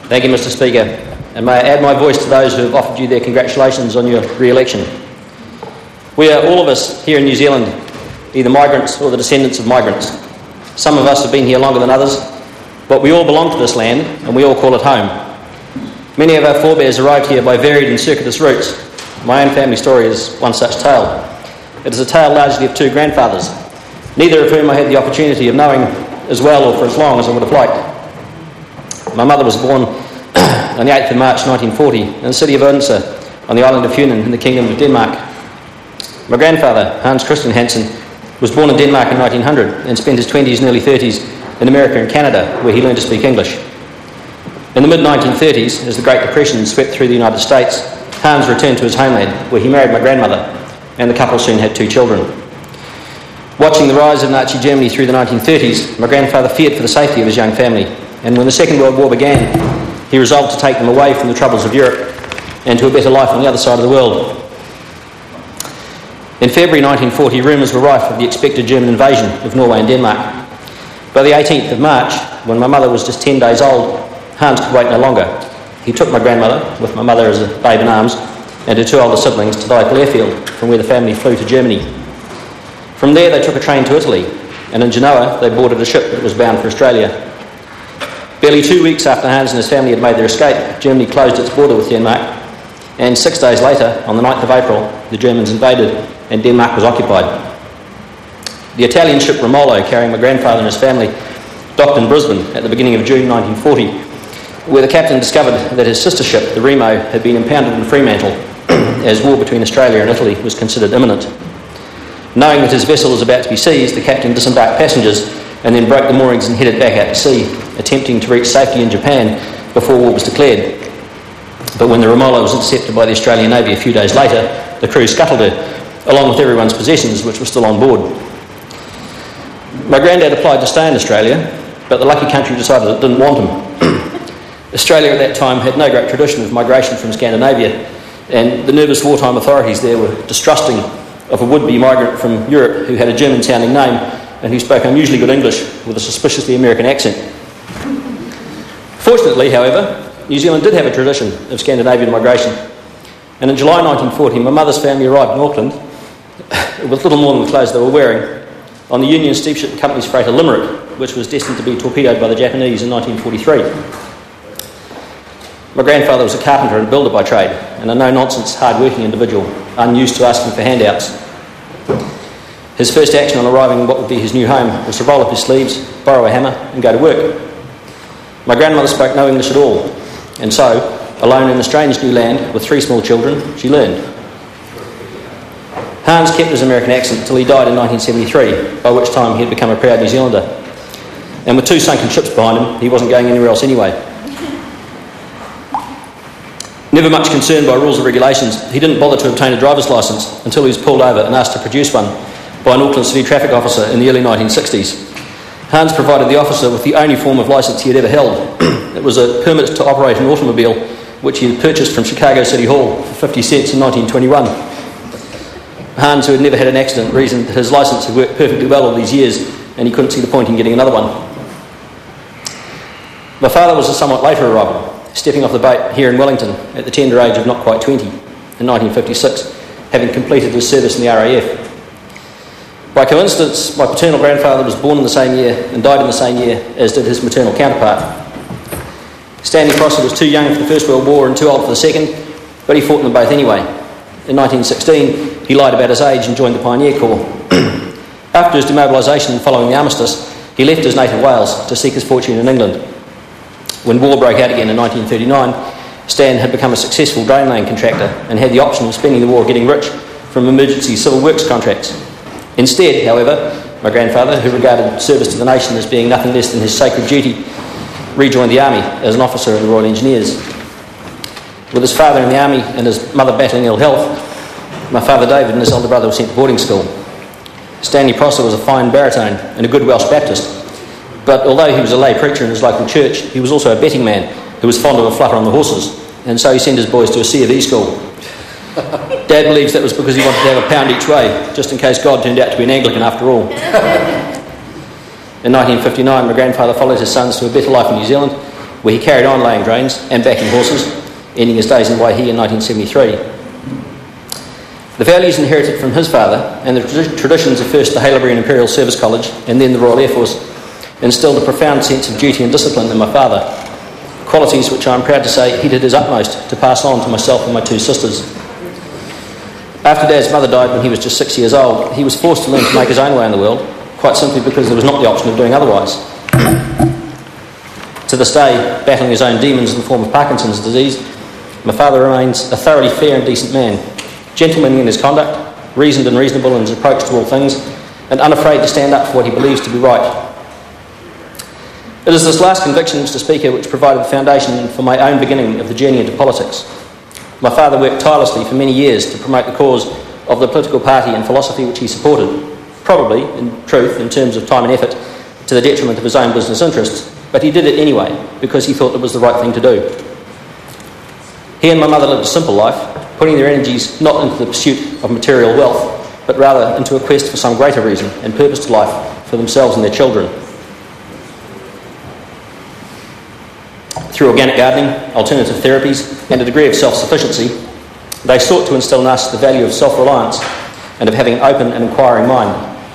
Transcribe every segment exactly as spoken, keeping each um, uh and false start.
Thank you, Mister Speaker, and may I add my voice to those who have offered you their congratulations on your re-election. We are, all of us here in New Zealand, either migrants or the descendants of migrants. Some of us have been here longer than others, but we all belong to this land and we all call it home. Many of our forebears arrived here by varied and circuitous routes. My own family story is one such tale. It is a tale largely of two grandfathers, neither of whom I had the opportunity of knowing as well or for as long as I would have liked. My mother was born on the eighth of March nineteen forty in the city of Odense on the island of Funen in the Kingdom of Denmark. My grandfather, Hans Christian Hansen, was born in Denmark in nineteen hundred and spent his twenties and early thirties in America and Canada, where he learned to speak English. In the mid nineteen thirties, as the Great Depression swept through the United States, Hans returned to his homeland, where he married my grandmother, and the couple soon had two children. Watching the rise of Nazi Germany through the nineteen thirties, my grandfather feared for the safety of his young family, and when the Second World War began, he resolved to take them away from the troubles of Europe and to a better life on the other side of the world. In February nineteen forty, rumours were rife of the expected German invasion of Norway and Denmark. By the eighteenth of March, when my mother was just ten days old, Hans could wait no longer. He took my grandmother, with my mother as a babe in arms, and her two older siblings to Dieppe airfield, from where the family flew to Germany. From there they took a train to Italy, and in Genoa they boarded a ship that was bound for Australia. Barely two weeks after Hans and his family had made their escape, Germany closed its border with Denmark, and six days later, on the ninth of April, the Germans invaded and Denmark was occupied. The Italian ship Romolo, carrying my grandfather and his family, docked in Brisbane at the beginning of June nineteen forty, where the captain discovered that his sister ship, the Remo, had been impounded in Fremantle, as war between Australia and Italy was considered imminent. Knowing that his vessel was about to be seized, the captain disembarked passengers and then broke the moorings and headed back out to sea, attempting to reach safety in Japan before war was declared. But when the Romola was intercepted by the Australian Navy a few days later, the crew scuttled her, along with everyone's possessions, which were still on board. My granddad applied to stay in Australia, but the lucky country decided it didn't want him. Australia at that time had no great tradition of migration from Scandinavia, and the nervous wartime authorities there were distrusting of a would-be migrant from Europe who had a German-sounding name and who spoke unusually good English with a suspiciously American accent. Fortunately, however, New Zealand did have a tradition of Scandinavian migration, and in July nineteen forty, my mother's family arrived in Auckland with little more than the clothes they were wearing on the Union Steamship Company's freighter Limerick, which was destined to be torpedoed by the Japanese in nineteen forty-three. My grandfather was a carpenter and builder by trade, and a no-nonsense, hard-working individual, unused to asking for handouts. His first action on arriving in what would be his new home was to roll up his sleeves, borrow a hammer, and go to work. My grandmother spoke no English at all, and so, alone in a strange new land with three small children, she learned. Hans kept his American accent until he died in nineteen seventy-three, by which time he had become a proud New Zealander. And with two sunken ships behind him, he wasn't going anywhere else anyway. Never much concerned by rules and regulations, he didn't bother to obtain a driver's licence until he was pulled over and asked to produce one by an Auckland City traffic officer in the early nineteen sixties. Hans provided the officer with the only form of licence he had ever held. It was a permit to operate an automobile, which he had purchased from Chicago City Hall for fifty cents in nineteen twenty-one. Hans, who had never had an accident, reasoned that his licence had worked perfectly well all these years and he couldn't see the point in getting another one. My father was a somewhat later arrival, stepping off the boat here in Wellington at the tender age of not quite twenty in nineteen fifty-six, having completed his service in the R A F. By coincidence, my paternal grandfather was born in the same year and died in the same year as did his maternal counterpart. Stanley Prosser was too young for the First World War and too old for the Second, but he fought them both anyway. In nineteen sixteen, he lied about his age and joined the Pioneer Corps. After his demobilisation following the armistice, he left his native Wales to seek his fortune in England. When war broke out again in nineteen thirty-nine, Stan had become a successful drain laying contractor and had the option of spending the war getting rich from emergency civil works contracts. Instead, however, my grandfather, who regarded service to the nation as being nothing less than his sacred duty, rejoined the army as an officer in the Royal Engineers. With his father in the army and his mother battling ill health, my father David and his elder brother were sent to boarding school. Stanley Prosser was a fine baritone and a good Welsh Baptist, but although he was a lay preacher in his local church, he was also a betting man who was fond of a flutter on the horses, and so he sent his boys to a C of E school. Dad believes that was because he wanted to have a pound each way, just in case God turned out to be an Anglican after all. In nineteen fifty-nine, my grandfather followed his sons to a better life in New Zealand, where he carried on laying drains and backing horses, ending his days in Waihi in nineteen seventy-three. The values inherited from his father and the tra- traditions of first the Haileybury Imperial Service College and then the Royal Air Force instilled a profound sense of duty and discipline in my father, qualities which I am proud to say he did his utmost to pass on to myself and my two sisters. After Dad's mother died when he was just six years old, he was forced to learn to make his own way in the world, quite simply because there was not the option of doing otherwise. To this day, battling his own demons in the form of Parkinson's disease, my father remains a thoroughly fair and decent man, gentlemanly in his conduct, reasoned and reasonable in his approach to all things, and unafraid to stand up for what he believes to be right. It is this last conviction, Mister Speaker, which provided the foundation for my own beginning of the journey into politics. My father worked tirelessly for many years to promote the cause of the political party and philosophy which he supported, probably, in truth, in terms of time and effort, to the detriment of his own business interests, but he did it anyway because he thought it was the right thing to do. He and my mother lived a simple life, putting their energies not into the pursuit of material wealth, but rather into a quest for some greater reason and purpose to life for themselves and their children. Through organic gardening, alternative therapies, and a degree of self-sufficiency, they sought to instil in us the value of self-reliance and of having an open and inquiring mind.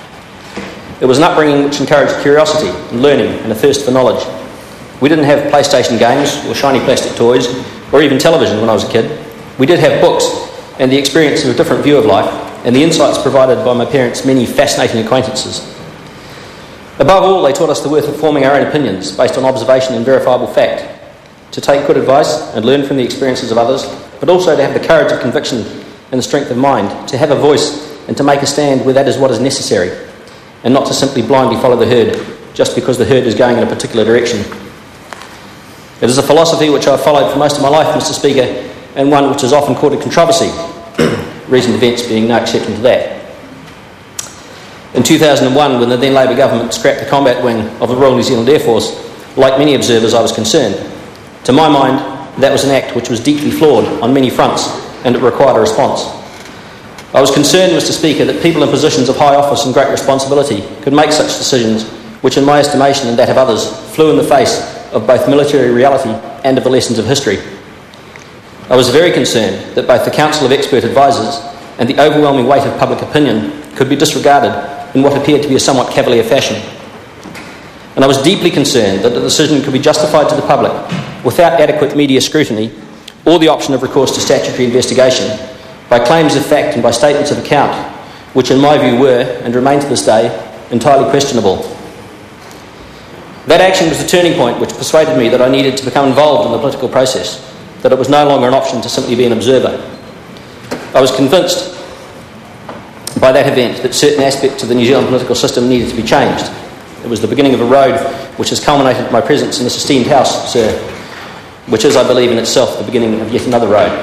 It was an upbringing which encouraged curiosity and learning and a thirst for knowledge. We didn't have PlayStation games or shiny plastic toys or even television when I was a kid. We did have books and the experience of a different view of life and the insights provided by my parents' many fascinating acquaintances. Above all, they taught us the worth of forming our own opinions based on observation and verifiable fact, to take good advice and learn from the experiences of others, but also to have the courage of conviction and the strength of mind, to have a voice and to make a stand where that is what is necessary, and not to simply blindly follow the herd just because the herd is going in a particular direction. It is a philosophy which I've followed for most of my life, Mister Speaker, and one which is often courted controversy, recent events being no exception to that. In two thousand one, when the then Labour government scrapped the combat wing of the Royal New Zealand Air Force, like many observers I was concerned. To my mind, that was an act which was deeply flawed on many fronts, and it required a response. I was concerned, Mister Speaker, that people in positions of high office and great responsibility could make such decisions which, in my estimation and that of others, flew in the face of both military reality and of the lessons of history. I was very concerned that both the Council of Expert Advisers and the overwhelming weight of public opinion could be disregarded in what appeared to be a somewhat cavalier fashion. And I was deeply concerned that the decision could be justified to the public without adequate media scrutiny or the option of recourse to statutory investigation by claims of fact and by statements of account, which in my view were, and remain to this day, entirely questionable. That action was the turning point which persuaded me that I needed to become involved in the political process, that it was no longer an option to simply be an observer. I was convinced by that event that certain aspects of the New Zealand political system needed to be changed. It was the beginning of a road which has culminated in my presence in this esteemed house, sir, which is, I believe, in itself the beginning of yet another road.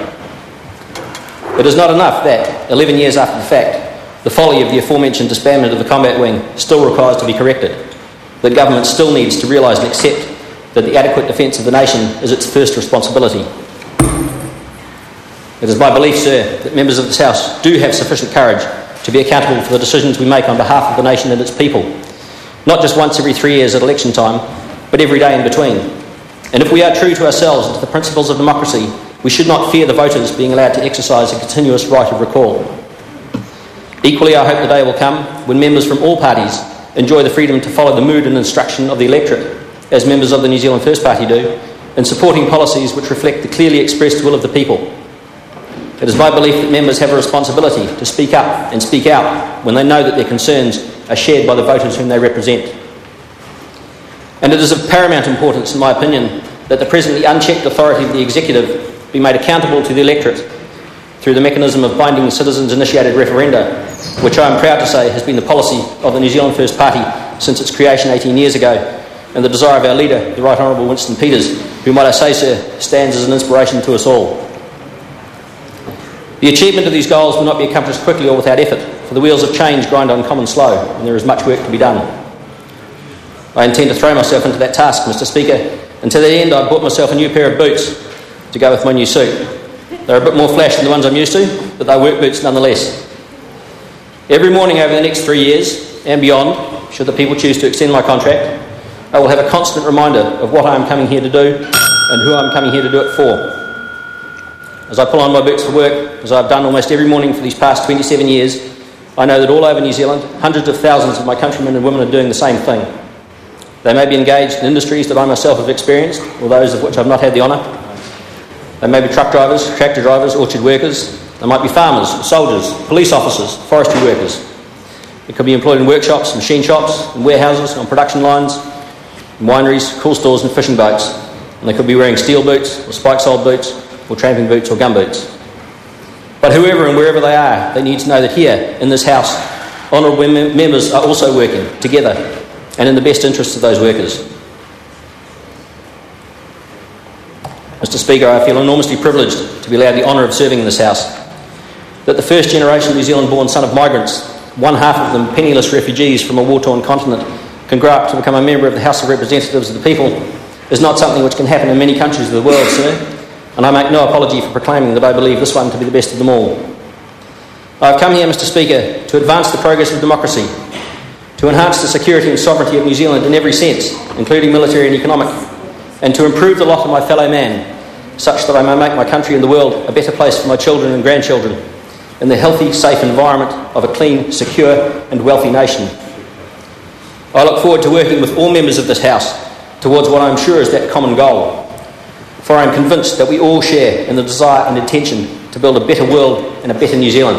It is not enough that, eleven years after the fact, the folly of the aforementioned disbandment of the combat wing still requires to be corrected. The government still needs to realise and accept that the adequate defence of the nation is its first responsibility. It is my belief, sir, that members of this House do have sufficient courage to be accountable for the decisions we make on behalf of the nation and its people, not just once every three years at election time, but every day in between. And if we are true to ourselves and to the principles of democracy, we should not fear the voters being allowed to exercise a continuous right of recall. Equally, I hope the day will come when members from all parties enjoy the freedom to follow the mood and instruction of the electorate, as members of the New Zealand First Party do, in supporting policies which reflect the clearly expressed will of the people. It is my belief that members have a responsibility to speak up and speak out when they know that their concerns are shared by the voters whom they represent. And it is of paramount importance, in my opinion, that the presently unchecked authority of the executive be made accountable to the electorate through the mechanism of binding citizens-initiated referenda, which I am proud to say has been the policy of the New Zealand First Party since its creation eighteen years ago, and the desire of our leader, the Right Honourable Winston Peters, who, might I say, sir, stands as an inspiration to us all. The achievement of these goals will not be accomplished quickly or without effort, for the wheels of change grind on common slow, and there is much work to be done. I intend to throw myself into that task, Mister Speaker, and to that end I've bought myself a new pair of boots to go with my new suit. They're a bit more flash than the ones I'm used to, but they're work boots nonetheless. Every morning over the next three years and beyond, should the people choose to extend my contract, I will have a constant reminder of what I am coming here to do and who I am coming here to do it for. As I pull on my boots for work, as I've done almost every morning for these past twenty-seven years, I know that all over New Zealand, hundreds of thousands of my countrymen and women are doing the same thing. They may be engaged in industries that I myself have experienced, or those of which I've not had the honour. They may be truck drivers, tractor drivers, orchard workers. They might be farmers, soldiers, police officers, forestry workers. They could be employed in workshops, machine shops, in warehouses, on production lines, in wineries, cool stores and fishing boats. And they could be wearing steel boots, or spike-soled boots, or tramping boots or gum boots. But whoever and wherever they are, they need to know that here, in this House, honourable mem- members are also working together and in the best interests of those workers. Mister Speaker, I feel enormously privileged to be allowed the honour of serving in this House. That the first generation New Zealand-born son of migrants, one half of them penniless refugees from a war-torn continent, can grow up to become a member of the House of Representatives of the People is not something which can happen in many countries of the world, sir. And I make no apology for proclaiming that I believe this one to be the best of them all. I have come here, Mister Speaker, to advance the progress of democracy, to enhance the security and sovereignty of New Zealand in every sense, including military and economic, and to improve the lot of my fellow man, such that I may make my country and the world a better place for my children and grandchildren, in the healthy, safe environment of a clean, secure and wealthy nation. I look forward to working with all members of this House towards what I am sure is that common goal. For I am convinced that we all share in the desire and intention to build a better world and a better New Zealand.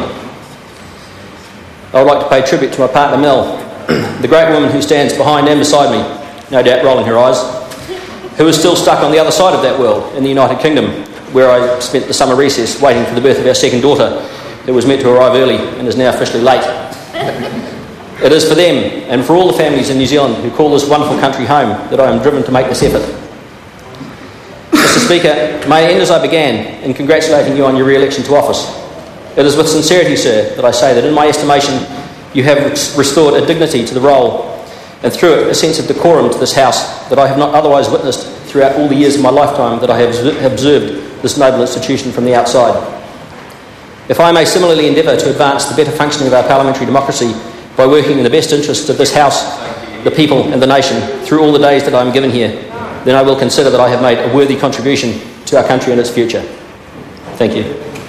I would like to pay tribute to my partner Mel, the great woman who stands behind and beside me, no doubt rolling her eyes, who is still stuck on the other side of that world in the United Kingdom, where I spent the summer recess waiting for the birth of our second daughter, who was meant to arrive early and is now officially late. It is for them and for all the families in New Zealand who call this wonderful country home that I am driven to make this effort. Mister Speaker, may I end as I began in congratulating you on your re-election to office. It is with sincerity, sir, that I say that in my estimation you have restored a dignity to the role and through it a sense of decorum to this House that I have not otherwise witnessed throughout all the years of my lifetime that I have observed this noble institution from the outside. If I may similarly endeavour to advance the better functioning of our parliamentary democracy by working in the best interests of this House, the people and the nation through all the days that I am given here, then I will consider that I have made a worthy contribution to our country and its future. Thank you.